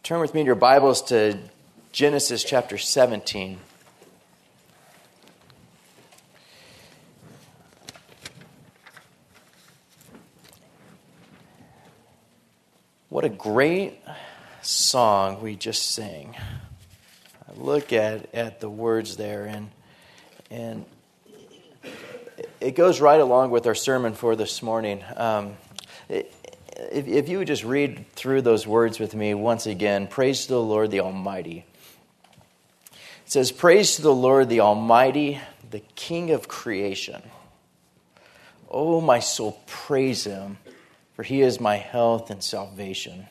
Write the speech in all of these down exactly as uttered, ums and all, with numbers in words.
Turn with me in your Bibles to Genesis chapter seventeen. What a great song we just sang. I look at, at the words there, and and it goes right along with our sermon for this morning. Um, it, If, if you would just read through those words with me once again. Praise to the Lord the Almighty. It says, praise to the Lord the Almighty, the King of creation. Oh, my soul, praise him, for he is my health and salvation.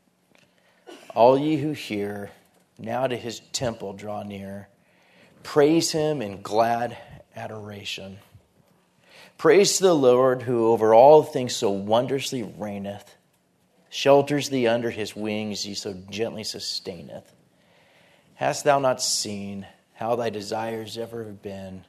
All ye who hear, now to his temple draw near. Praise him in glad adoration. Praise to the Lord, who over all things so wondrously reigneth, shelters thee under his wings, he so gently sustaineth. Hast thou not seen how thy desires ever have been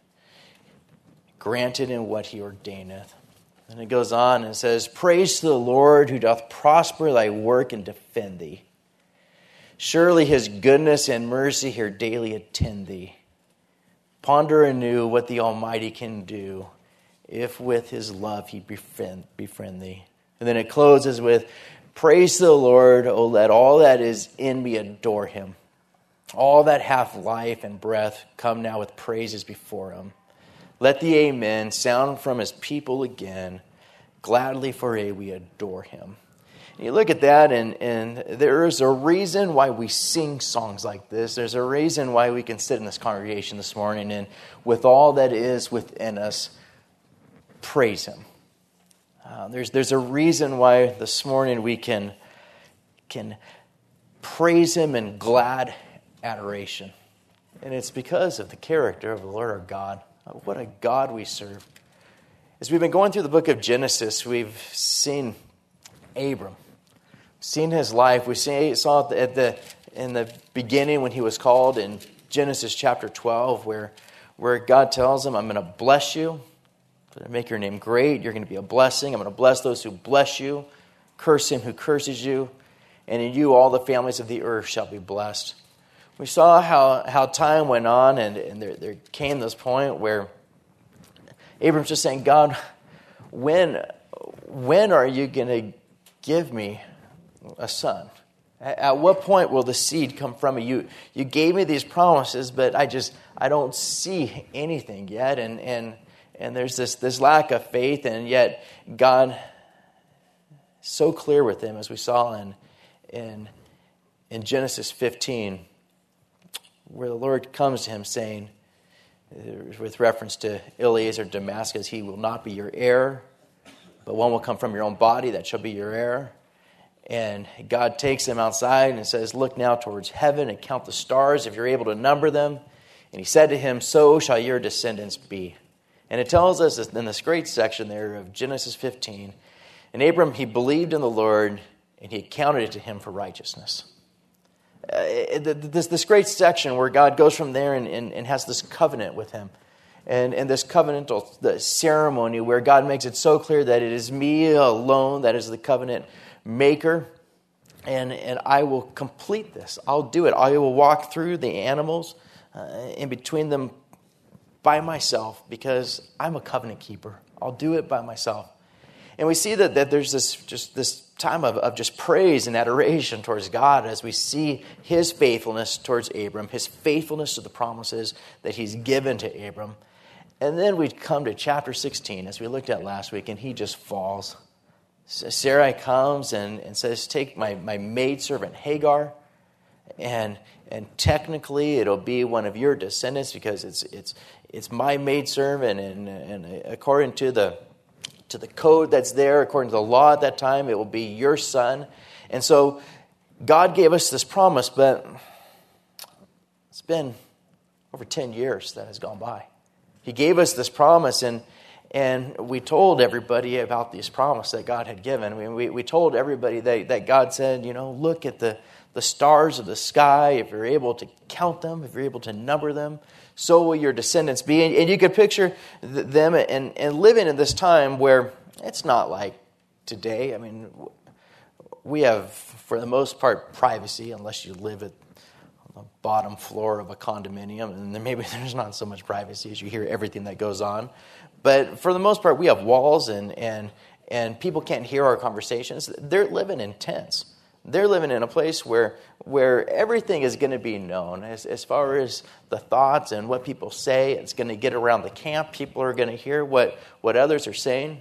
granted in what he ordaineth? And it goes on and says, praise to the Lord, who doth prosper thy work and defend thee. Surely his goodness and mercy here daily attend thee. Ponder anew what the Almighty can do, if with his love he befriend, befriend thee. And then it closes with, praise to the Lord, O let all that is in me adore him. All that hath life and breath, come now with praises before him. Let the amen sound from his people again. Gladly for aye we adore him. And you look at that, and, and there is a reason why we sing songs like this. There's a reason why we can sit in this congregation this morning, and with all that is within us, praise him. Uh, there's there's a reason why this morning we can can praise him in glad adoration, and it's because of the character of the Lord our God. What a God we serve! As we've been going through the book of Genesis, we've seen Abram, seen his life. We see, saw at the in the beginning when he was called in Genesis chapter twelve, where where God tells him, "I'm going to bless you. Make your name great. You're going to be a blessing. I'm going to bless those who bless you. Curse him who curses you. And in you all the families of the earth shall be blessed." We saw how, how time went on, and, and there, there came this point where Abram's just saying, God, when, when are you going to give me a son? At, at what point will the seed come from me? You, you gave me these promises, but I just, I don't see anything yet. And, and And there's this, this lack of faith, and yet God is so clear with him, as we saw in, in, in Genesis fifteen, where the Lord comes to him saying, with reference to Eliezer of Damascus, he will not be your heir, but one will come from your own body that shall be your heir. And God takes him outside and says, look now towards heaven and count the stars if you're able to number them. And he said to him, so shall your descendants be. And it tells us in this great section there of Genesis fifteen, and Abram, he believed in the Lord, and he accounted it to him for righteousness. Uh, this, this great section where God goes from there and, and, and has this covenant with him. And, and this covenantal the ceremony where God makes it so clear that it is me alone that is the covenant maker. And, and I will complete this. I'll do it. I will walk through the animals uh, in between them by myself, because I'm a covenant keeper. I'll do it by myself. And we see that, that there's this just this time of, of just praise and adoration towards God as we see his faithfulness towards Abram, his faithfulness to the promises that he's given to Abram. And then we come to chapter sixteen, as we looked at last week, and he just falls. Sarai comes and, and says, take my, my maidservant Hagar, and and technically it'll be one of your descendants, because it's it's It's my maidservant, and, and according to the to the code that's there, according to the law at that time, it will be your son. And so God gave us this promise, but it's been over ten years that has gone by. He gave us this promise, and and we told everybody about this promise that God had given. We we, we told everybody that, that God said, you know, look at the, the stars of the sky. If you're able to count them, if you're able to number them, so will your descendants be. And you could picture them and, and living in this time where it's not like today. I mean, we have, for the most part, privacy, unless you live at the bottom floor of a condominium, and then maybe there's not so much privacy as you hear everything that goes on. But for the most part, we have walls, and and and people can't hear our conversations. They're living in tents. They're living in a place where where everything is going to be known as, as far as the thoughts and what people say. It's going to get around the camp. People are going to hear what, what others are saying.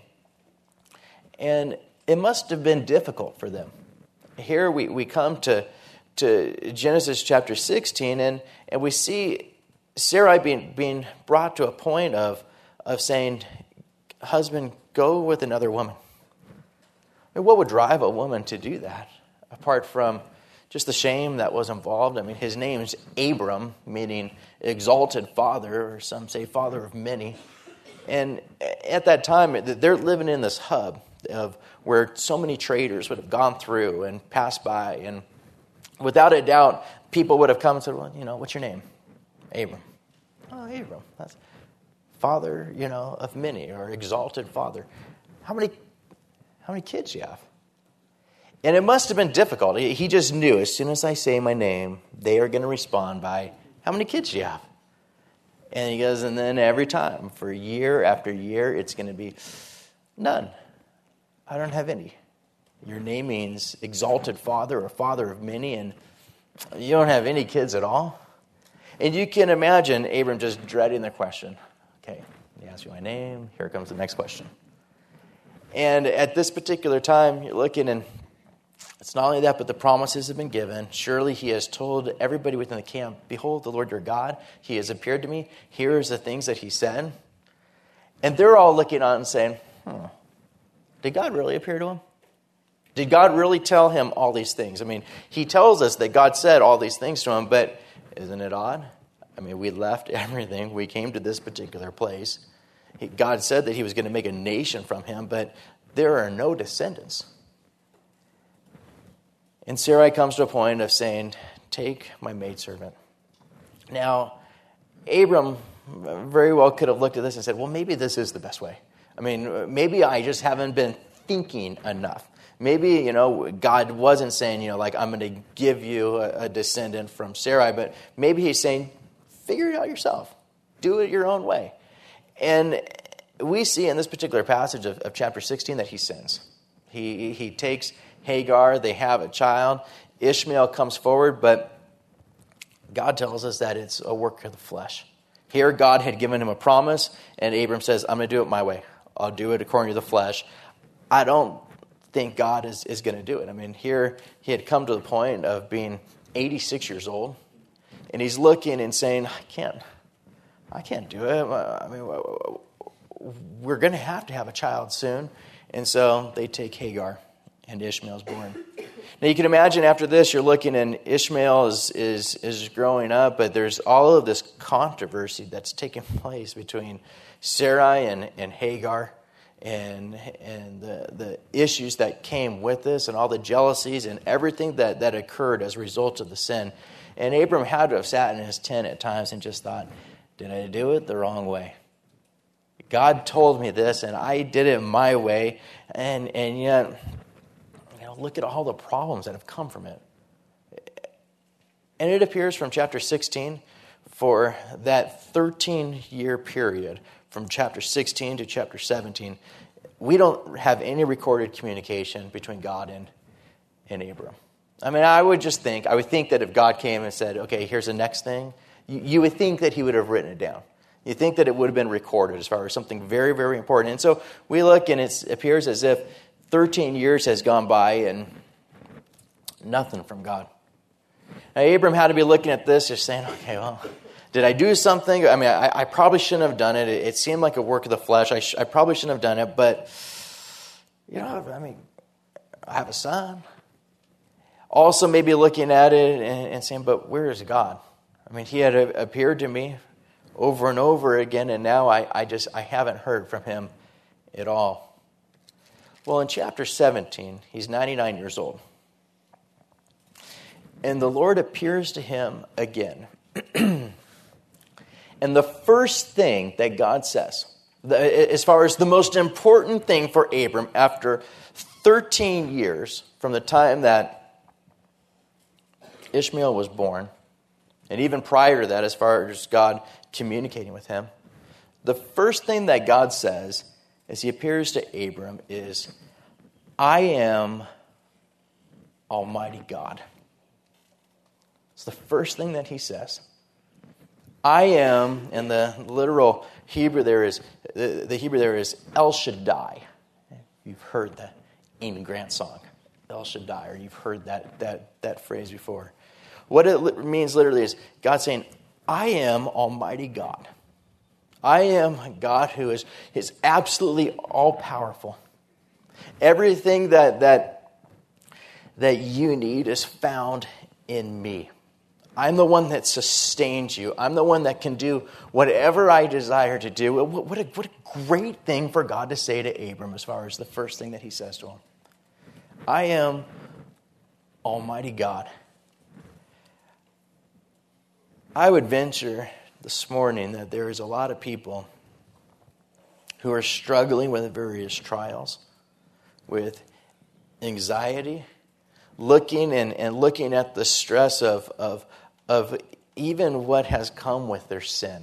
And it must have been difficult for them. Here we, we come to, to Genesis chapter sixteen, and, and we see Sarai being, being brought to a point of, of saying, husband, go with another woman. And what would drive a woman to do that? Apart from just the shame that was involved. I mean, his name's Abram, meaning exalted father, or some say father of many. And at that time, they're living in this hub of where so many traders would have gone through and passed by. And without a doubt, people would have come and said, well, you know, what's your name? Abram. Oh, Abram. That's father, you know, of many, or exalted father. How many, how many kids do you have? And it must have been difficult. He just knew as soon as I say my name, they are going to respond by, how many kids do you have? And he goes, and then every time, for year after year, it's going to be, none. I don't have any. Your name means exalted father or father of many, and you don't have any kids at all. And you can imagine Abram just dreading the question. Okay, he asks you my name. Here comes the next question. And at this particular time, you're looking, and it's not only that, but the promises have been given. Surely he has told everybody within the camp, behold, the Lord your God, he has appeared to me. Here is the things that he said. And they're all looking on and saying, hmm, did God really appear to him? Did God really tell him all these things? I mean, he tells us that God said all these things to him, but isn't it odd? I mean, we left everything. We came to this particular place. God said that he was going to make a nation from him, but there are no descendants. And Sarai comes to a point of saying, take my maidservant. Now, Abram very well could have looked at this and said, well, maybe this is the best way. I mean, maybe I just haven't been thinking enough. Maybe, you know, God wasn't saying, you know, like, I'm going to give you a, a descendant from Sarai, but maybe he's saying, figure it out yourself. Do it your own way. And we see in this particular passage of, of chapter sixteen that he sins. He, he takes Hagar, they have a child. Ishmael comes forward, but God tells us that it's a work of the flesh. Here, God had given him a promise, and Abram says, I'm going to do it my way. I'll do it according to the flesh. I don't think God is, is going to do it. I mean, here he had come to the point of being eighty-six years old, and he's looking and saying, I can't, I can't do it. I mean, we're going to have to have a child soon. And so they take Hagar, and Ishmael's born. Now you can imagine after this, you're looking, and Ishmael is, is, is growing up, but there's all of this controversy that's taking place between Sarai and, and Hagar, and and the, the issues that came with this, and all the jealousies and everything that, that occurred as a result of the sin. And Abram had to have sat in his tent at times and just thought, did I do it the wrong way? God told me this, and I did it my way, and and yet, you know, look at all the problems that have come from it. And it appears from chapter sixteen, for that thirteen-year period, from chapter sixteen to chapter seventeen, we don't have any recorded communication between God and, and Abram. I mean, I would just think, I would think that if God came and said, okay, here's the next thing, you, you would think that he would have written it down. You think that it would have been recorded as far as something very, very important. And so we look, and it appears as if thirteen years has gone by and nothing from God. Now, Abram had to be looking at this, just saying, okay, well, did I do something? I mean, I, I probably shouldn't have done it. It, it seemed like a work of the flesh. I, sh- I probably shouldn't have done it, but, you know, I mean, I have a son. Also maybe looking at it and, and saying, but where is God? I mean, he had appeared to me over and over again, and now I, I just I haven't heard from him at all. Well, in chapter seventeen, he's ninety-nine years old. And the Lord appears to him again. And the first thing that God says, The, as far as the most important thing for Abram, after thirteen years from the time that Ishmael was born, and even prior to that, as far as God communicating with him, the first thing that God says as he appears to Abram is, I am Almighty God. It's the first thing that he says. I am, and the literal Hebrew there is, the, the Hebrew there is El Shaddai. You've heard the Amy Grant song, El Shaddai, or you've heard that, that, that phrase before. What it means literally is God saying, I am Almighty God. I am a God who is, is absolutely all-powerful. Everything that, that, that you need is found in me. I'm the one that sustains you. I'm the one that can do whatever I desire to do. What, what, a, what a great thing for God to say to Abram as far as the first thing that he says to him. I am Almighty God. I would venture this morning that there is a lot of people who are struggling with various trials, with anxiety, looking and, and looking at the stress of, of, of even what has come with their sin.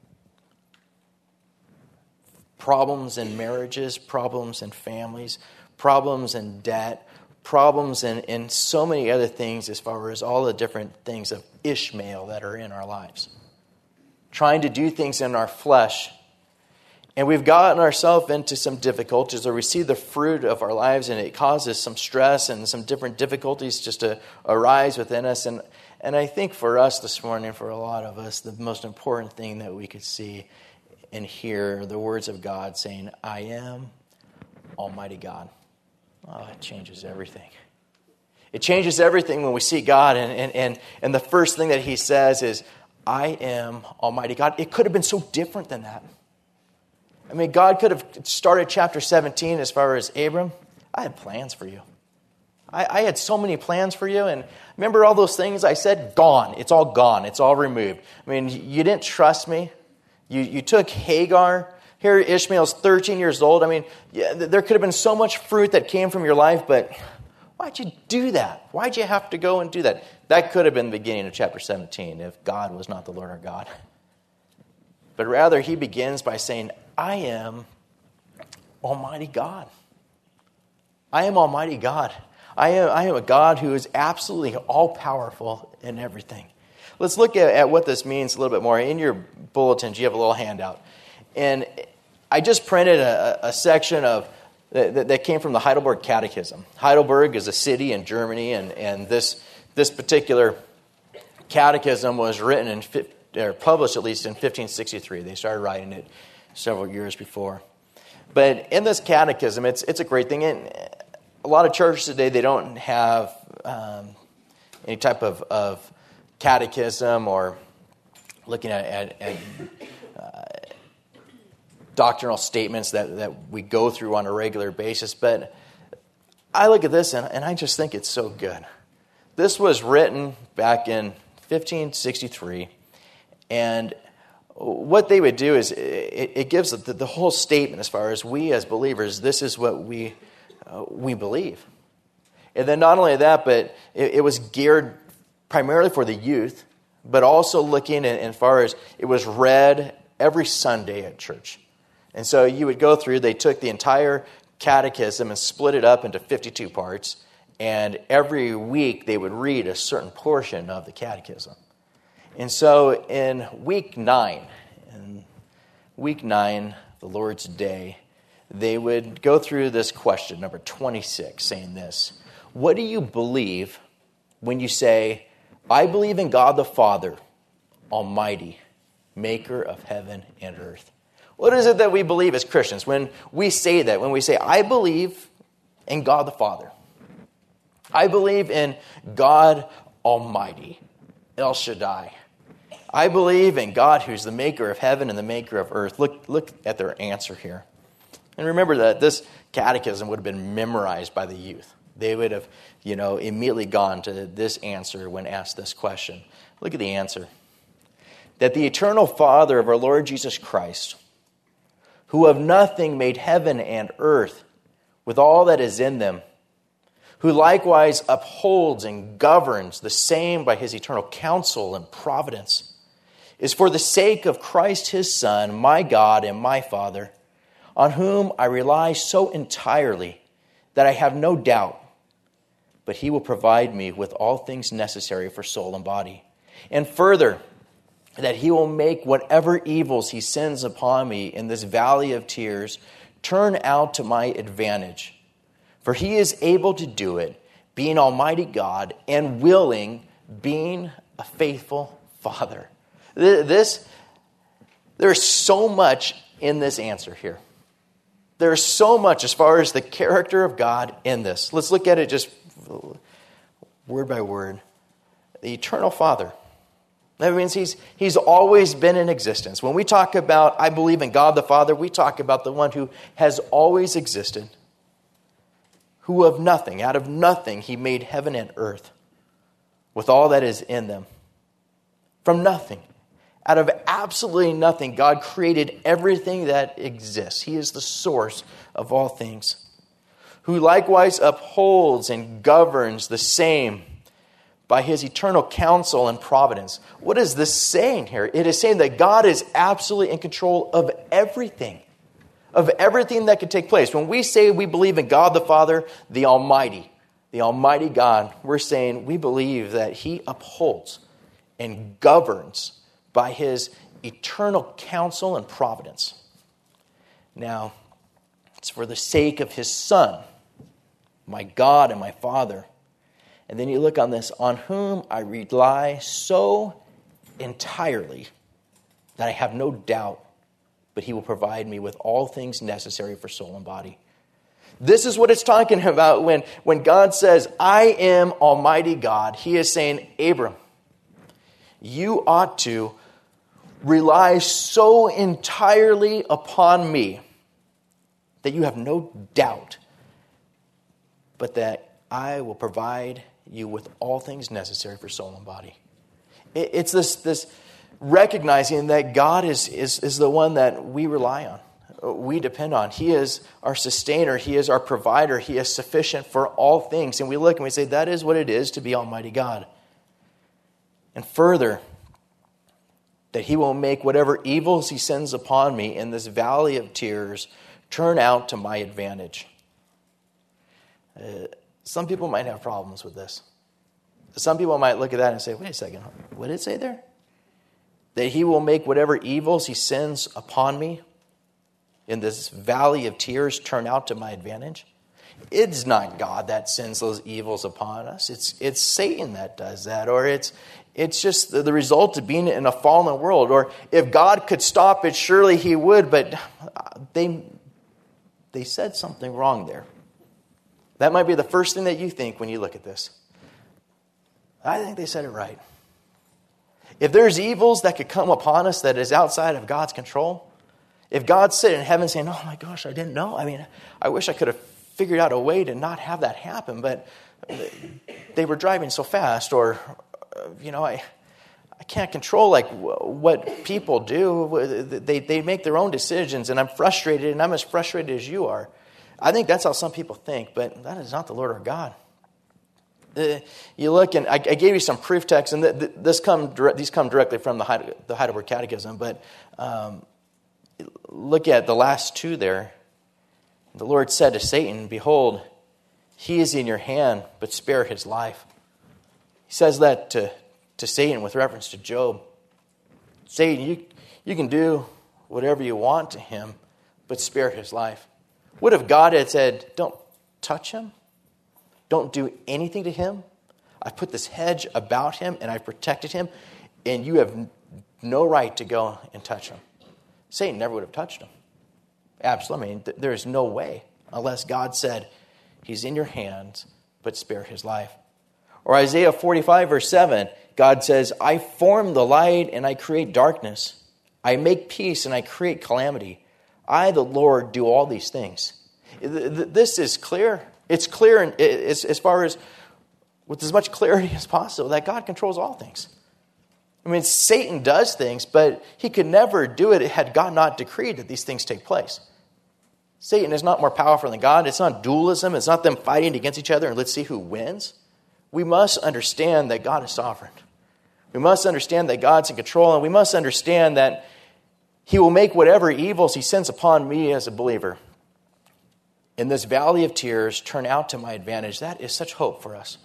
Problems in marriages, problems in families, problems in debt, problems in, in so many other things as far as all the different things of Ishmael that are in our lives. Trying to do things in our flesh. And we've gotten ourselves into some difficulties, or we see the fruit of our lives, and it causes some stress and some different difficulties just to arise within us. And, and I think for us this morning, for a lot of us, the most important thing that we could see and hear are the words of God saying, I am Almighty God. Oh, it changes everything. It changes everything when we see God, and, and, and, and the first thing that he says is, I am Almighty God. It could have been so different than that. I mean, God could have started chapter seventeen as far as Abram. I had plans for you. I, I had so many plans for you. And remember all those things I said? Gone. It's all gone. It's all removed. I mean, you didn't trust me. You, you took Hagar. Here Ishmael's thirteen years old. I mean, yeah, there could have been so much fruit that came from your life, but why'd you do that? Why'd you have to go and do that? That could have been the beginning of chapter seventeen if God was not the Lord our God. But rather, he begins by saying, I am Almighty God. I am Almighty God. I am, I am a God who is absolutely all-powerful in everything. Let's look at, at what this means a little bit more. In your bulletins, you have a little handout. And I just printed a, a section of that, that came from the Heidelberg Catechism. Heidelberg is a city in Germany, and, and this, this particular catechism was written in, or published at least in fifteen sixty-three. They started writing it several years before. But in this catechism, it's it's a great thing. And a lot of churches today, they don't have um, any type of, of catechism or looking at, at, at uh, doctrinal statements that, that we go through on a regular basis. But I look at this and, and I just think it's so good. This was written back in fifteen sixty-three, and what they would do is it, it gives the, the whole statement as far as we as believers, this is what we uh, we believe. And then not only that, but it, it was geared primarily for the youth, but also looking at, as far as it was read every Sunday at church. And so you would go through, they took the entire catechism and split it up into fifty-two parts, and every week they would read a certain portion of the catechism. And so in week nine, in week nine, the Lord's Day, they would go through this question, number twenty-six, saying this: what do you believe when you say, I believe in God the Father, Almighty, maker of heaven and earth? What is it that we believe as Christians when we say that, when we say, I believe in God the Father? I believe in God Almighty, El Shaddai. I believe in God who's the maker of heaven and the maker of earth. Look, look at their answer here. And remember that this catechism would have been memorized by the youth. They would have, you know, immediately gone to this answer when asked this question. Look at the answer. That the eternal Father of our Lord Jesus Christ, who of nothing made heaven and earth with all that is in them, who likewise upholds and governs the same by his eternal counsel and providence, is for the sake of Christ his Son, my God and my Father, on whom I rely so entirely that I have no doubt, but he will provide me with all things necessary for soul and body. And further, that he will make whatever evils he sends upon me in this valley of tears turn out to my advantage. For he is able to do it, being Almighty God, and willing, being a faithful Father. This, there's so much in this answer here. There's so much as far as the character of God in this. Let's look at it just word by word. The eternal Father. That means he's, he's always been in existence. When we talk about, I believe in God the Father, we talk about the one who has always existed, who of nothing, out of nothing, he made heaven and earth with all that is in them. From nothing. Out of absolutely nothing, God created everything that exists. He is the source of all things. Who likewise upholds and governs the same by his eternal counsel and providence. What is this saying here? It is saying that God is absolutely in control of everything. Of everything that could take place. When we say we believe in God the Father, the Almighty, the Almighty God, we're saying we believe that he upholds and governs by his eternal counsel and providence. Now, it's for the sake of his Son, my God and my Father. And then you look on this, on whom I rely so entirely that I have no doubt, but he will provide me with all things necessary for soul and body. This is what it's talking about when, when God says, I am Almighty God. He is saying, Abram, you ought to rely so entirely upon me that you have no doubt, but that I will provide you with all things necessary for soul and body. It, it's this, this recognizing that God is, is, is the one that we rely on, we depend on. He is our sustainer. He is our provider. He is sufficient for all things. And we look and we say, that is what it is to be Almighty God. And further, that he will make whatever evils he sends upon me in this valley of tears turn out to my advantage. Uh, some people might have problems with this. Some people might look at that and say, wait a second, what did it say there? That he will make whatever evils he sends upon me in this valley of tears turn out to my advantage? It's not God that sends those evils upon us. It's it's Satan that does that. Or it's it's just the, the result of being in a fallen world. Or if God could stop it, surely he would. But they, they said something wrong there. That might be the first thing that you think when you look at this. I think they said it right. If there's evils that could come upon us that is outside of God's control, if God's sitting in heaven saying, oh my gosh, I didn't know. I mean, I wish I could have figured out a way to not have that happen, but they were driving so fast, or, you know, I I can't control like what people do. They, they make their own decisions, and I'm frustrated, and I'm as frustrated as you are. I think that's how some people think, but that is not the Lord our God. Uh, you look, and I, I gave you some proof texts, and th- th- this come these come directly from the, Heide- the Heidelberg Catechism, but um, look at the last two there. The Lord said to Satan, behold, he is in your hand, but spare his life. He says that to, to Satan with reference to Job. Satan, you, you can do whatever you want to him, but spare his life. What if God had said, don't touch him? Don't do anything to him? I've put this hedge about him, and I've protected him, and you have no right to go and touch him. Satan never would have touched him. Absolutely. I mean, th- there is no way unless God said, he's in your hands, but spare his life. Or Isaiah forty-five, verse seven, God says, I form the light and I create darkness. I make peace and I create calamity. I, the Lord, do all these things. This is clear. It's clear in, as, as far as, with as much clarity as possible, that God controls all things. I mean, Satan does things, but he could never do it had God not decreed that these things take place. Satan is not more powerful than God. It's not dualism. It's not them fighting against each other and let's see who wins. We must understand that God is sovereign. We must understand that God's in control, and we must understand that he will make whatever evils he sends upon me as a believer in this valley of tears turn out to my advantage. That is such hope for us.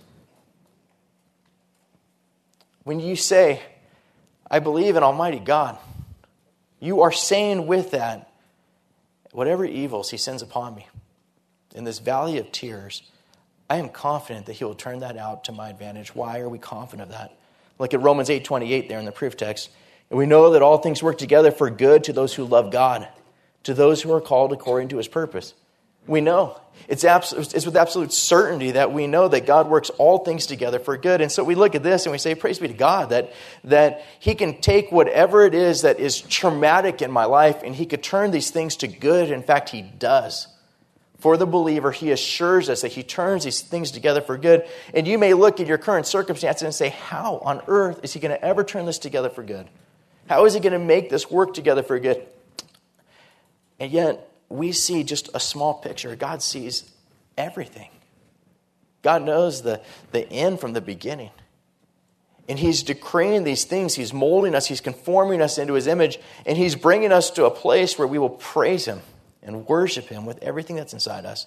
When you say, I believe in Almighty God, you are saying with that, whatever evils he sends upon me in this valley of tears, I am confident that he will turn that out to my advantage. Why are we confident of that? Look at Romans eight twenty-eight there in the proof text. And we know that all things work together for good to those who love God, to those who are called according to his purpose. We know. It's, abs- it's with absolute certainty that we know that God works all things together for good. And so we look at this and we say, praise be to God, that, that he can take whatever it is that is traumatic in my life and he could turn these things to good. In fact, he does. For the believer, he assures us that he turns these things together for good. And you may look at your current circumstances and say, how on earth is he going to ever turn this together for good? How is he going to make this work together for good? And yet, we see just a small picture. God sees everything. God knows the, the end from the beginning. And he's decreeing these things. He's molding us. He's conforming us into his image. And he's bringing us to a place where we will praise him and worship him with everything that's inside us.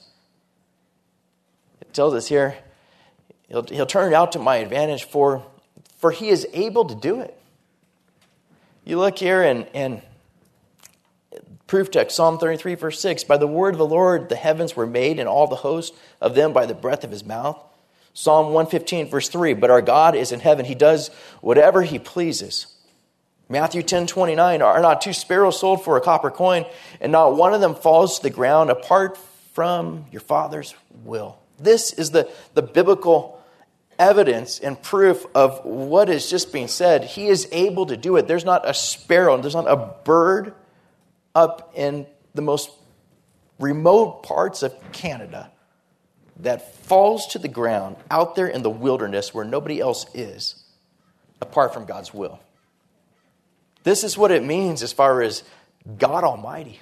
It tells us here, he'll, he'll turn it out to my advantage, for, for he is able to do it. You look here and, and proof text, Psalm thirty-three, verse six. By the word of the Lord, the heavens were made, and all the host of them by the breath of his mouth. Psalm one fifteen, verse three. But our God is in heaven. He does whatever he pleases. Matthew ten twenty-nine. Are not two sparrows sold for a copper coin, and not one of them falls to the ground apart from your Father's will? This is the, the biblical evidence and proof of what is just being said. He is able to do it. There's not a sparrow, there's not a bird up in the most remote parts of Canada that falls to the ground out there in the wilderness where nobody else is, apart from God's will. This is what it means as far as God Almighty.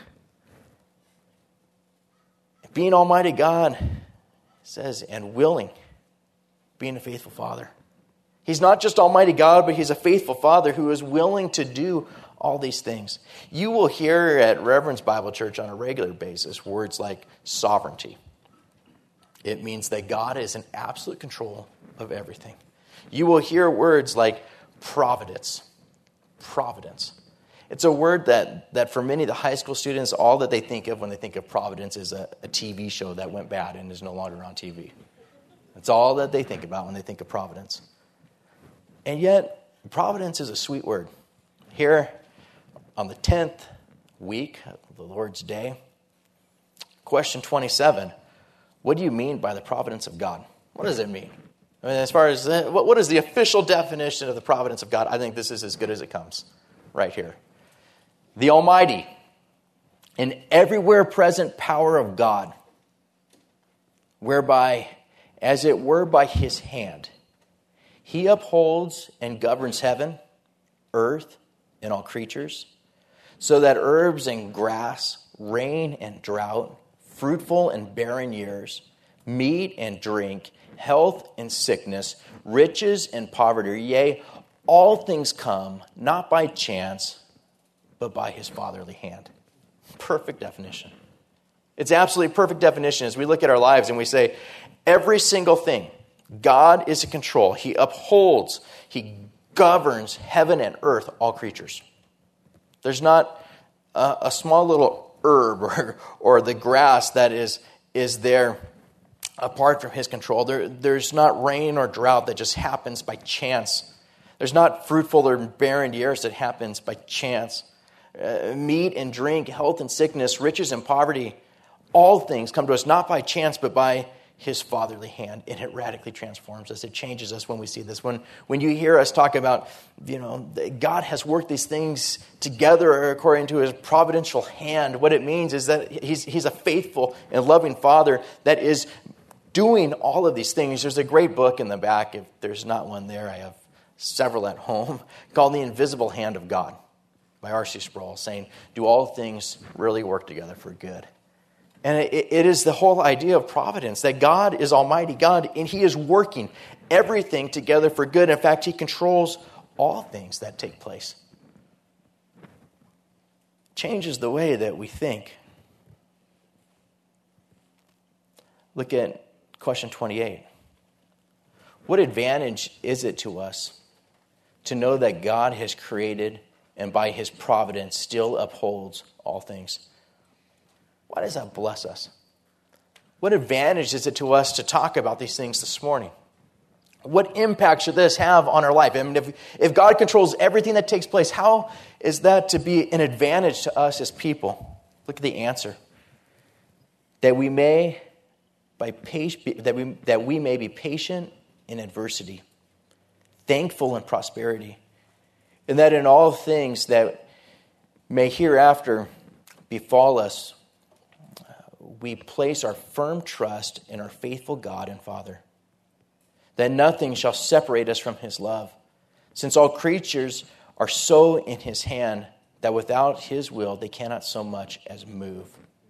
Being Almighty God, says, and willing, being a faithful Father. He's not just Almighty God, but he's a faithful Father who is willing to do all these things. You will hear at Reverend's Bible Church on a regular basis words like sovereignty. It means that God is in absolute control of everything. You will hear words like providence. Providence. It's a word that, that for many of the high school students, all that they think of when they think of providence is a, a T V show that went bad and is no longer on T V. That's all that they think about when they think of providence. And yet, providence is a sweet word. Here, on the tenth week of the Lord's Day, question twenty-seven, what do you mean by the providence of God? What does it mean? I mean, as far as, the, what, what is the official definition of the providence of God? I think this is as good as it comes right here. The Almighty and everywhere present power of God, whereby, as it were by his hand, he upholds and governs heaven, earth, and all creatures, so that herbs and grass, rain and drought, fruitful and barren years, meat and drink, health and sickness, riches and poverty, yea, all things come not by chance, but by his fatherly hand. Perfect definition. It's absolutely perfect definition as we look at our lives and we say, every single thing, God is in control. He upholds, he governs heaven and earth, all creatures. There's not a, a small little herb or, or the grass that is, is there apart from his control. There, there's not rain or drought that just happens by chance. There's not fruitful or barren years that happens by chance. Uh, meat and drink, health and sickness, riches and poverty, all things come to us not by chance, but by his fatherly hand, and it radically transforms us. It changes us when we see this. When when you hear us talk about, you know, God has worked these things together according to his providential hand, what it means is that he's he's a faithful and loving Father that is doing all of these things. There's a great book in the back. If there's not one there, I have several at home, called The Invisible Hand of God by R C Sproul, saying, do all things really work together for good? And it, it is the whole idea of providence, that God is Almighty God, and He is working everything together for good. In fact, He controls all things that take place. Changes the way that we think. Look at question twenty-eight. What advantage is it to us to know that God has created and by His providence still upholds all things? Why does that bless us? What advantage is it to us to talk about these things this morning? What impact should this have on our life? I mean, if, if God controls everything that takes place, how is that to be an advantage to us as people? Look at the answer. That we may, by patient, that we that we may be patient in adversity, thankful in prosperity, and that in all things that may hereafter befall us, we place our firm trust in our faithful God and Father, that nothing shall separate us from His love, since all creatures are so in His hand that without His will they cannot so much as move.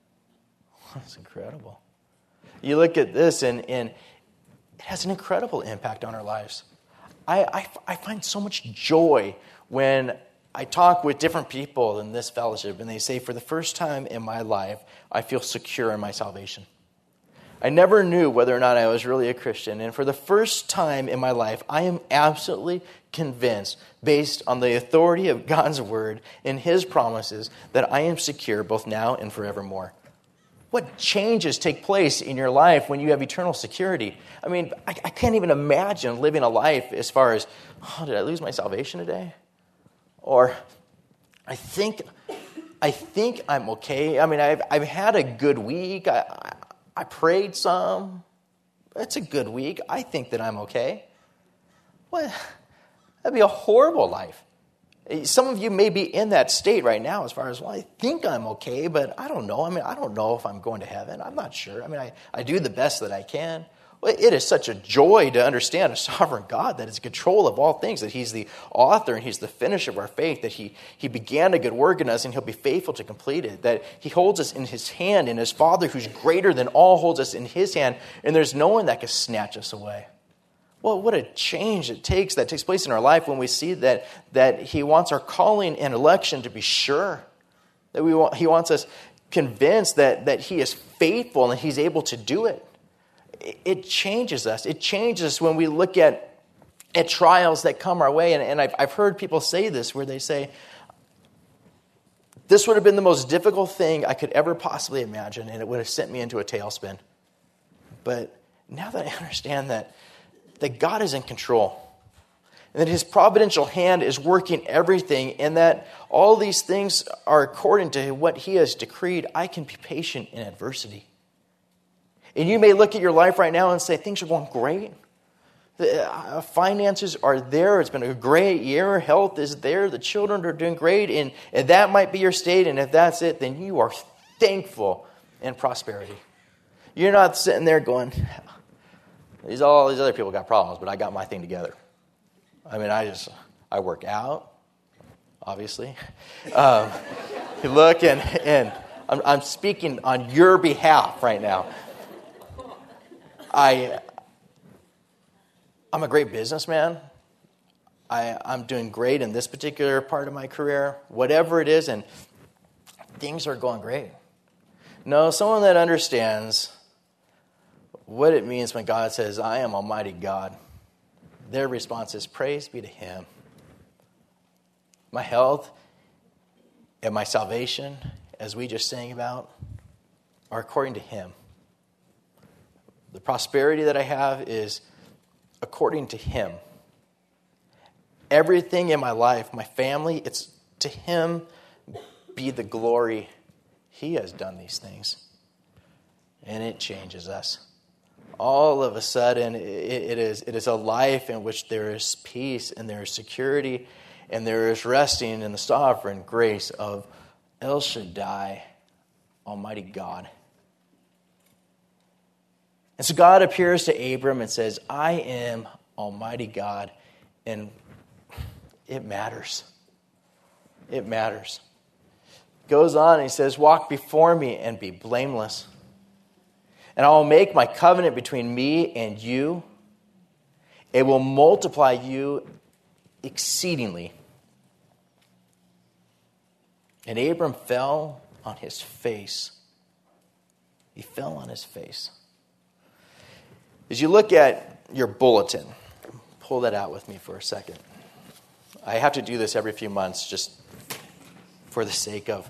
That's incredible. You look at this and, and it has an incredible impact on our lives. I, I, I find so much joy when I talk with different people in this fellowship and they say, for the first time in my life, I feel secure in my salvation. I never knew whether or not I was really a Christian. And for the first time in my life, I am absolutely convinced, based on the authority of God's word and His promises, that I am secure both now and forevermore. What changes take place in your life when you have eternal security? I mean, I, I can't even imagine living a life as far as, oh, did I lose my salvation today? Or, I think, I think I'm okay. I mean, I've I've had a good week. I, I I prayed some. It's a good week. I think that I'm okay. Well, that'd be a horrible life. Some of you may be in that state right now as far as, well, I think I'm okay, but I don't know. I mean, I don't know if I'm going to heaven. I'm not sure. I mean, I, I do the best that I can. Well, it is such a joy to understand a sovereign God that is in control of all things, that He's the author and He's the finisher of our faith, that He, he began a good work in us and He'll be faithful to complete it, that He holds us in His hand, and His Father who's greater than all holds us in His hand, and there's no one that can snatch us away. Well, what a change it takes, that takes place in our life when we see that, that He wants our calling and election to be sure, that we want, He wants us convinced that, that He is faithful and He's able to do it. It changes us. It changes us when we look at, at trials that come our way. And, and I've, I've heard people say this, where they say, this would have been the most difficult thing I could ever possibly imagine, and it would have sent me into a tailspin. But now that I understand that, that God is in control, and that His providential hand is working everything, and that all these things are according to what He has decreed, I can be patient in adversity. And you may look at your life right now and say, things are going great. The uh, finances are there. It's been a great year. Health is there. The children are doing great. And, and that might be your state. And if that's it, then you are thankful in prosperity. You're not sitting there going, these all these other people got problems, but I got my thing together. I mean, I just, I work out, obviously. Um, you look and, and I'm, I'm speaking on your behalf right now. I, I'm a great businessman. I, I'm doing great in this particular part of my career, whatever it is, and things are going great. No, someone that understands what it means when God says, I am Almighty God, their response is, praise be to Him. My health and my salvation, as we just sang about, are according to Him. The prosperity that I have is according to Him. Everything in my life, my family, it's to Him be the glory. He has done these things. And it changes us. All of a sudden, it, it is it is a life in which there is peace and there is security and there is resting in the sovereign grace of El Shaddai, Almighty God. And so God appears to Abram and says, I am Almighty God. And it matters. It matters. Goes on and he says, walk before me and be blameless. And I will make my covenant between me and you. It will multiply you exceedingly. And Abram fell on his face. He fell on his face. As you look at your bulletin, pull that out with me for a second. I have to do this every few months just for the sake of,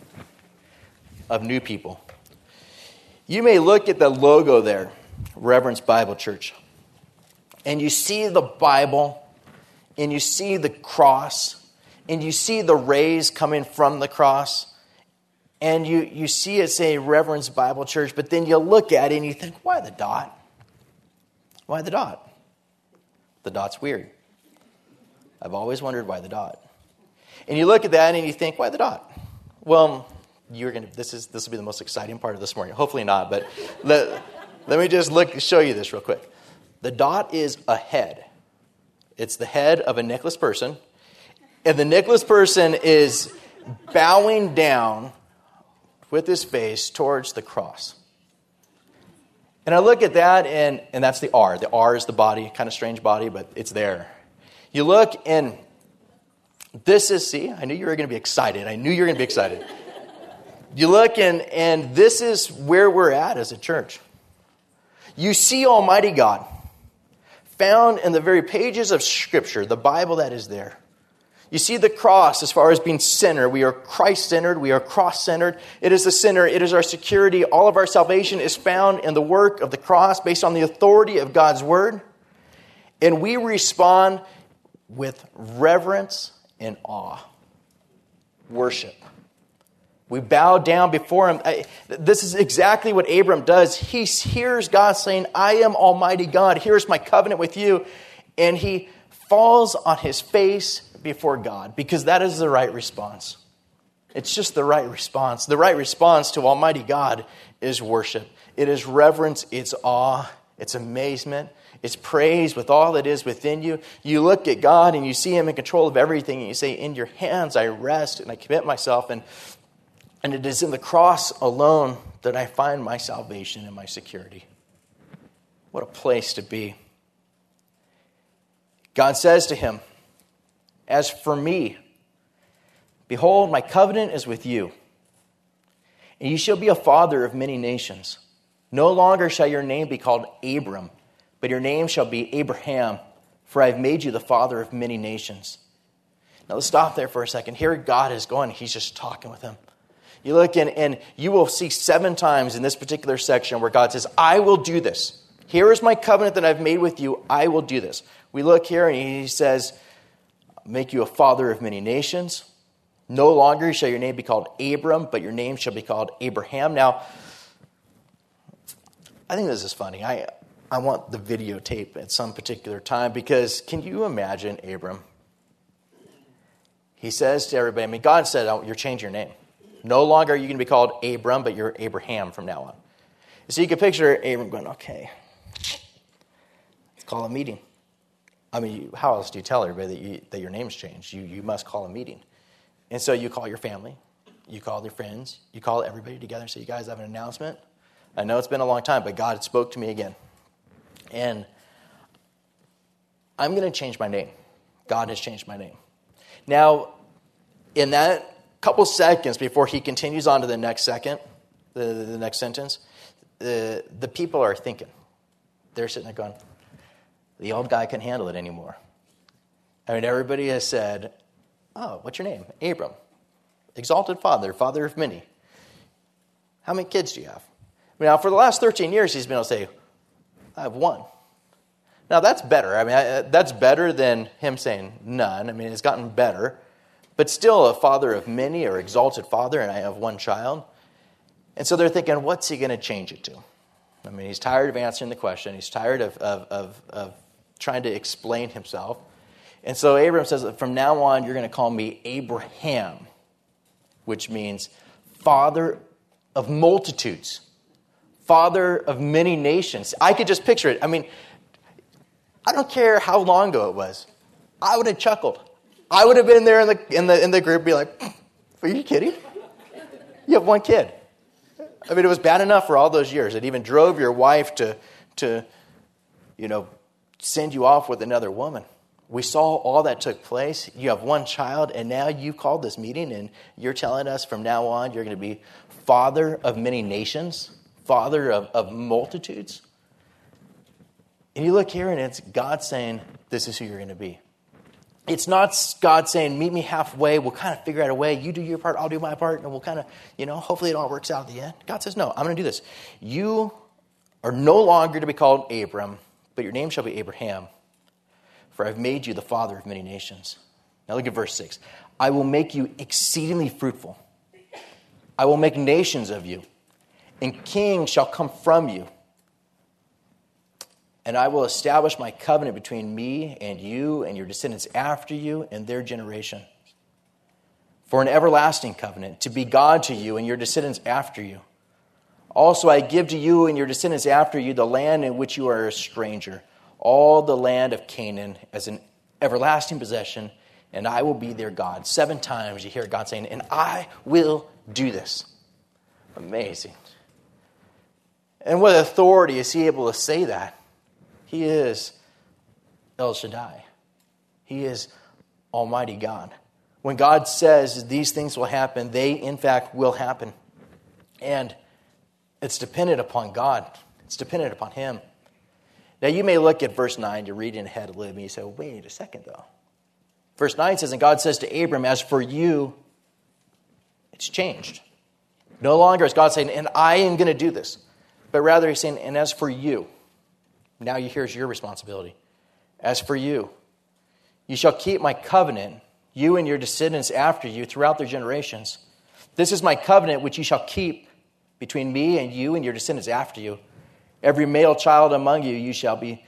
of new people. You may look at the logo there, Reverence Bible Church, and you see the Bible, and you see the cross, and you see the rays coming from the cross, and you, you see it say Reverence Bible Church, but then you look at it and you think, why the dot? Why the dot? The dot's weird. I've always wondered why the dot. And you look at that and you think, why the dot? Well, you're gonna. This is this will be the most exciting part of this morning. Hopefully not, but let, let me just look show you this real quick. The dot is a head. It's the head of a necklace person, and the necklace person is bowing down with his face towards the cross. And I look at that, and, and that's the R. The R is the body, kind of strange body, but it's there. You look, and this is, see, I knew you were going to be excited. I knew you were going to be excited. You look, and, and this is where we're at as a church. You see Almighty God found in the very pages of Scripture, the Bible that is there. You see the cross as far as being centered. We are Christ-centered. We are cross-centered. It is the center. It is our security. All of our salvation is found in the work of the cross based on the authority of God's word. And we respond with reverence and awe. Worship. We bow down before him. This is exactly what Abram does. He hears God saying, I am Almighty God. Here's my covenant with you. And he falls on his face before God, because that is the right response. It's just the right response. The right response to Almighty God is worship. It is reverence, it's awe, it's amazement, it's praise with all that is within you. You look at God and you see him in control of everything, and you say, in your hands I rest and I commit myself, and, and it is in the cross alone that I find my salvation and my security. What a place to be. God says to him, as for me, behold, my covenant is with you, and you shall be a father of many nations. No longer shall your name be called Abram, but your name shall be Abraham, for I have made you the father of many nations. Now let's stop there for a second. Here God is going. He's just talking with him. You look in, and you will see seven times in this particular section where God says, I will do this. Here is my covenant that I've made with you. I will do this. We look here, and he says, make you a father of many nations. No longer shall your name be called Abram, but your name shall be called Abraham. Now, I think this is funny. I, I want the videotape at some particular time, because can you imagine Abram? He says to everybody, I mean, God said, oh, you're changing your name. No longer are you going to be called Abram, but you're Abraham from now on. So you can picture Abram going, okay, let's call a meeting. I mean, how else do you tell everybody that, you, that your name's changed? You, you must call a meeting. And so you call your family, you call your friends, you call everybody together and say, you guys have an announcement. I know it's been a long time, but God spoke to me again. And I'm going to change my name. God has changed my name. Now, in that couple seconds before he continues on to the next second, the, the next sentence, the, the people are thinking. They're sitting there going, the old guy can't handle it anymore. I mean, everybody has said, oh, what's your name? Abram. Exalted father, father of many. How many kids do you have? Now, for the last thirteen years, he's been able to say, I have one. Now, that's better. I mean, I, that's better than him saying none. I mean, it's gotten better. But still a father of many, or exalted father, and I have one child. And so they're thinking, what's he going to change it to? I mean, he's tired of answering the question. He's tired of, of, of, of trying to explain himself. And so Abram says, from now on, you're going to call me Abraham, which means father of multitudes, father of many nations. I could just picture it. I mean, I don't care how long ago it was. I would have chuckled. I would have been there in the in the in the group, be like, "Are you kidding? You have one kid." I mean, it was bad enough for all those years. It even drove your wife to to, you know, send you off with another woman. We saw all that took place. You have one child, and now you called this meeting, and you're telling us from now on you're going to be father of many nations, father of, of multitudes. And you look here, and it's God saying, this is who you're going to be. It's not God saying, meet me halfway. We'll kind of figure out a way. You do your part, I'll do my part, and we'll kind of, you know, hopefully it all works out at the end. God says, no, I'm going to do this. You are no longer to be called Abram, but your name shall be Abraham. For I've made you the father of many nations. Now look at verse six. I will make you exceedingly fruitful. I will make nations of you, and kings shall come from you. And I will establish my covenant between me and you and your descendants after you and their generation. For an everlasting covenant, to be God to you and your descendants after you. Also I give to you and your descendants after you the land in which you are a stranger, all the land of Canaan as an everlasting possession, and I will be their God. Seven times you hear God saying, and I will do this. Amazing. And with authority is he able to say that? He is El Shaddai. He is Almighty God. When God says these things will happen, they in fact will happen. And it's dependent upon God. It's dependent upon him. Now you may look at verse nine, you're reading ahead a little bit, and you say, wait a second though. Verse nine says, and God says to Abram, as for you, it's changed. No longer is God saying, and I am going to do this. But rather he's saying, and as for you, now here's your responsibility. As for you, you shall keep my covenant, you and your descendants after you throughout their generations. This is my covenant which you shall keep between me and you and your descendants after you. Every male child among you, you shall be,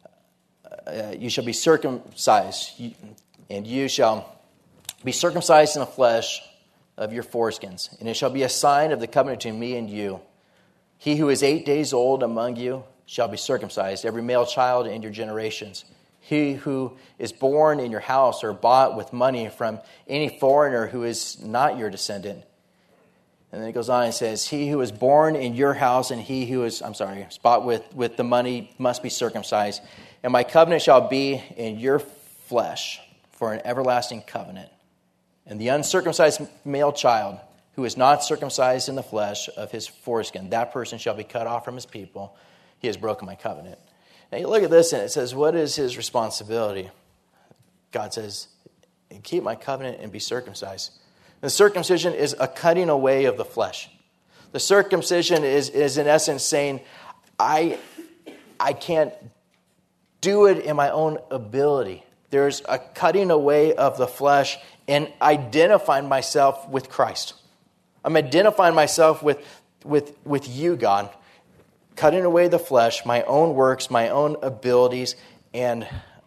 uh, you shall be circumcised, and you shall be circumcised in the flesh of your foreskins, and it shall be a sign of the covenant between me and you. He who is eight days old among you shall be circumcised, every male child in your generations. He who is born in your house or bought with money from any foreigner who is not your descendant. And then it goes on and says, he who is born in your house and he who is, I'm sorry, bought with, with the money must be circumcised. And my covenant shall be in your flesh for an everlasting covenant. And the uncircumcised male child who is not circumcised in the flesh of his foreskin, that person shall be cut off from his people. He has broken my covenant. Now you look at this and it says, what is his responsibility? God says, keep my covenant and be circumcised. The circumcision is a cutting away of the flesh. The circumcision is, is in essence saying, I, I can't do it in my own ability. There's a cutting away of the flesh and identifying myself with Christ. I'm identifying myself with, with, with you, God. Cutting away the flesh, my own works, my own abilities, and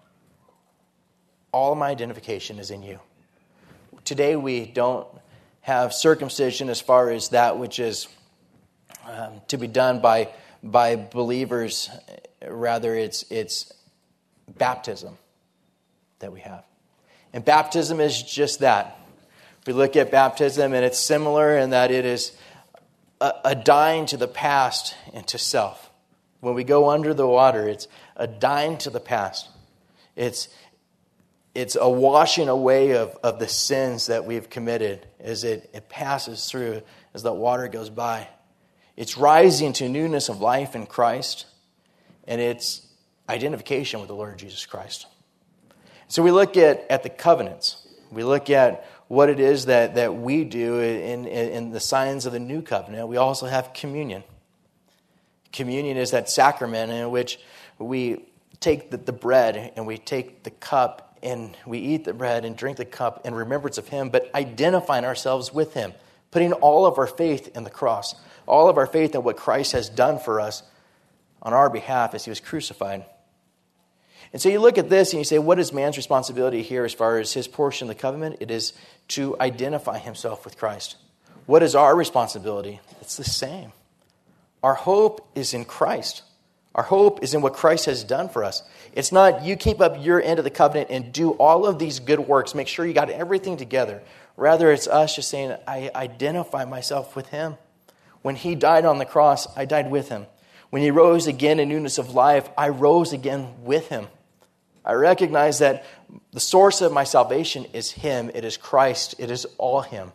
all of my identification is in you. Today we don't have circumcision as far as that which is um, to be done by by believers. Rather, it's it's baptism that we have. And baptism is just that. We look at baptism and it's similar in that it is a, a dying to the past and to self. When we go under the water, it's a dying to the past. It's It's a washing away of, of the sins that we've committed as it, it passes through, as the water goes by. It's rising to newness of life in Christ, and it's identification with the Lord Jesus Christ. So we look at, at the covenants. We look at what it is that, that we do in, in, in the signs of the new covenant. We also have communion. Communion is that sacrament in which we take the, the bread and we take the cup and we eat the bread and drink the cup in remembrance of him, but identifying ourselves with him, putting all of our faith in the cross, all of our faith in what Christ has done for us on our behalf as he was crucified. And so you look at this and you say, what is man's responsibility here as far as his portion of the covenant? It is to identify himself with Christ. What is our responsibility? It's the same. Our hope is in Christ. Our hope is in what Christ has done for us. It's not you keep up your end of the covenant and do all of these good works. Make sure you got everything together. Rather, it's us just saying, I identify myself with him. When he died on the cross, I died with him. When he rose again in newness of life, I rose again with him. I recognize that the source of my salvation is him. It is Christ. It is all him.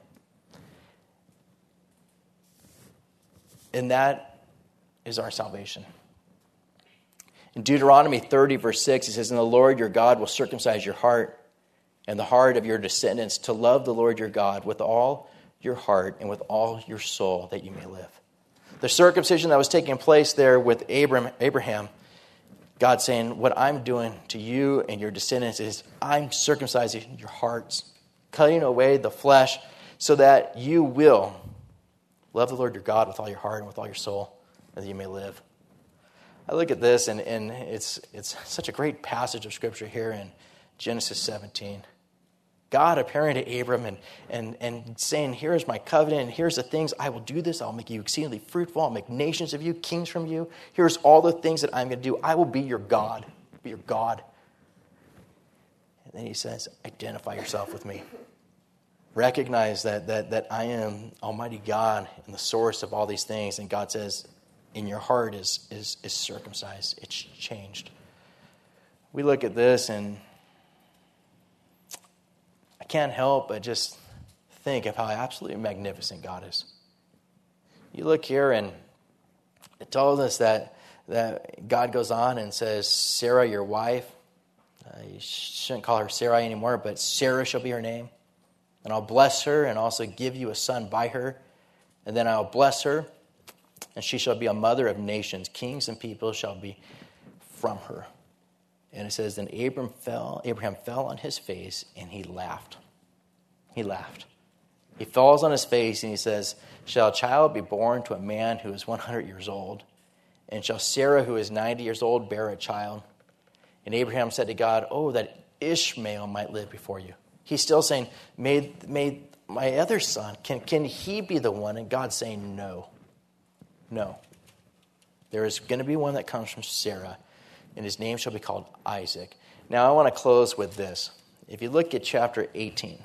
And that is our salvation. In Deuteronomy thirty, verse six, it says, And the Lord your God will circumcise your heart and the heart of your descendants to love the Lord your God with all your heart and with all your soul, that you may live. The circumcision that was taking place there with Abraham, Abraham, God saying, what I'm doing to you and your descendants is I'm circumcising your hearts, cutting away the flesh so that you will love the Lord your God with all your heart and with all your soul, that you may live. I look at this, and, and it's it's such a great passage of Scripture here in Genesis seventeen. God appearing to Abram and, and, and saying, here is my covenant, and here's the things. I will do this. I'll make you exceedingly fruitful. I'll make nations of you, kings from you. Here's all the things that I'm going to do. I will be your God. Be your God. And then he says, identify yourself with me. Recognize that, that, that I am Almighty God and the source of all these things. And God says, in your heart is, is, is circumcised. It's changed. We look at this and I can't help but just think of how absolutely magnificent God is. You look here and it tells us that, that God goes on and says, Sarah, your wife, uh, you shouldn't call her Sarai anymore, but Sarah shall be her name. And I'll bless her and also give you a son by her. And then I'll bless her, and she shall be a mother of nations. Kings and people shall be from her. And it says, then Abraham fell, Abraham fell on his face, and he laughed. He laughed. He falls on his face, and he says, shall a child be born to a man who is one hundred years old? And shall Sarah, who is ninety years old, bear a child? And Abraham said to God, oh, that Ishmael might live before you. He's still saying, may, may my other son, can, can he be the one? And God's saying, no. No. There is going to be one that comes from Sarah, and his name shall be called Isaac. Now, I want to close with this. If you look at chapter eighteen,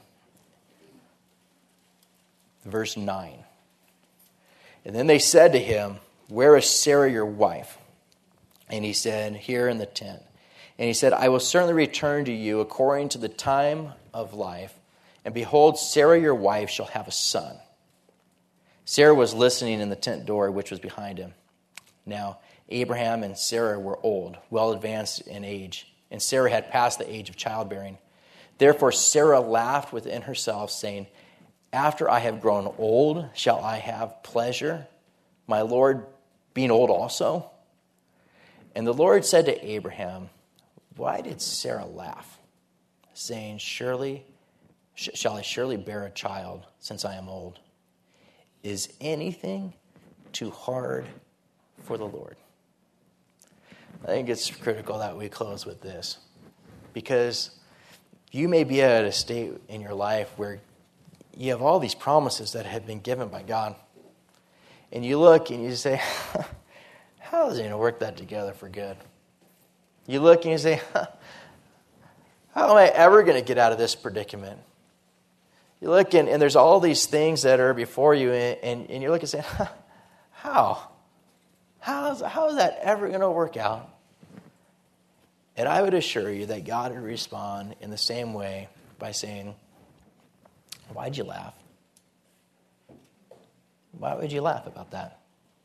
verse nine. And then they said to him, where is Sarah your wife? And he said, here in the tent. And he said, I will certainly return to you according to the time of life. And behold, Sarah your wife shall have a son. Sarah was listening in the tent door, which was behind him. Now, Abraham and Sarah were old, well advanced in age, and Sarah had passed the age of childbearing. Therefore Sarah laughed within herself, saying, after I have grown old, shall I have pleasure, my Lord being old also? And the Lord said to Abraham, why did Sarah laugh, saying, surely, sh- shall I surely bear a child, since I am old? Is anything too hard for the Lord? I think it's critical that we close with this, because you may be at a state in your life where you have all these promises that have been given by God, and you look and you say, how is he going to work that together for good? You look and you say, how am I ever going to get out of this predicament? You look and, and there's all these things that are before you, and, and, and you're looking and saying, how? How is, how is that ever going to work out? And I would assure you that God would respond in the same way by saying, why'd you laugh? Why would you laugh about that?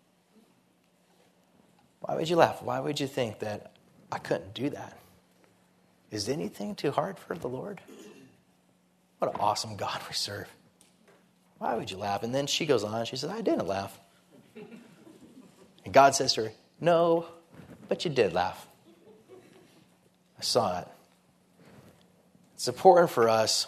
Why would you laugh? Why would you think that I couldn't do that? Is anything too hard for the Lord? What an awesome God we serve. Why would you laugh? And then she goes on. She says, I didn't laugh. And God says to her, no, but you did laugh. I saw it. It's important for us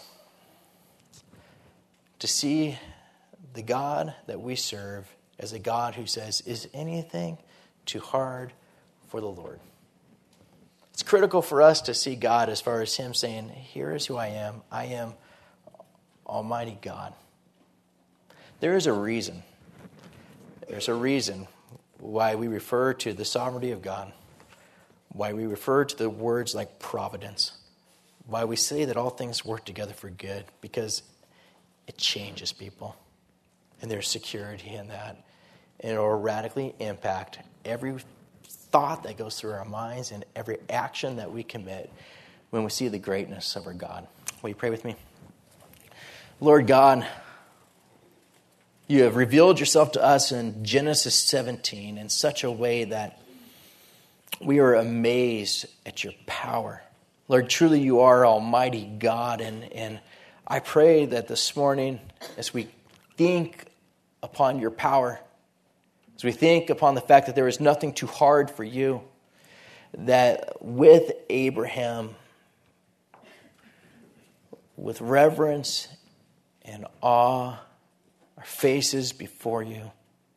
to see the God that we serve as a God who says, is anything too hard for the Lord? It's critical for us to see God as far as him saying, here is who I am. I am Almighty God. There is a reason. There's a reason why we refer to the sovereignty of God, why we refer to the words like providence, why we say that all things work together for good, because it changes people, and there's security in that, and it will radically impact every thought that goes through our minds and every action that we commit when we see the greatness of our God. Will you pray with me? Lord God, you have revealed yourself to us in Genesis seventeen in such a way that we are amazed at your power. Lord, truly you are Almighty God, and, and I pray that this morning, as we think upon your power, as we think upon the fact that there is nothing too hard for you, that with Abraham, with reverence and awe, our faces before you,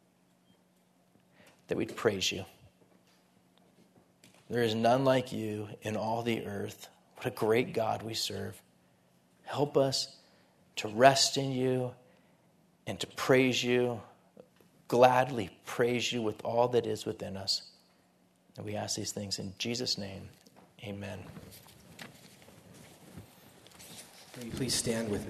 that we'd praise you. There is none like you in all the earth. What a great God we serve. Help us to rest in you and to praise you, gladly praise you with all that is within us. And we ask these things in Jesus' name. Amen. Will you please stand with me?